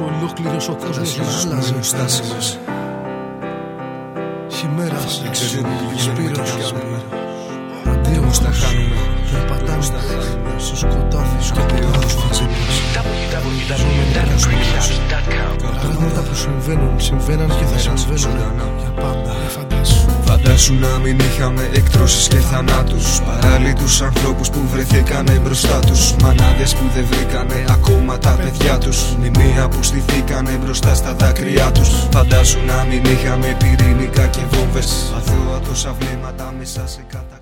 ολόκληρος ο κόσμος να άλλαζε. Χειμέρας, Σπύρος, αντίο μας τα χάνουμε. Περπατάμε στο σκοτάδι, σκοτάδι μαζί μας. Πράγματα που συμβαίναν και θα συμβαίνουν για πάντα. Φαντάσου να μην είχαμε εκτρώσεις και θανάτους, παράλυτους ανθρώπους που βρεθήκανε μπροστά τους, μανάδες που δεν βρήκανε ακόμα τα παιδιά τους, μνημεία που στηθήκανε μπροστά στα δάκρυά τους. Φαντάσου να μην είχαμε πυρηνικά και βόμβες, αθώα τόσα βλέμματα μέσα σε κατακόμβες.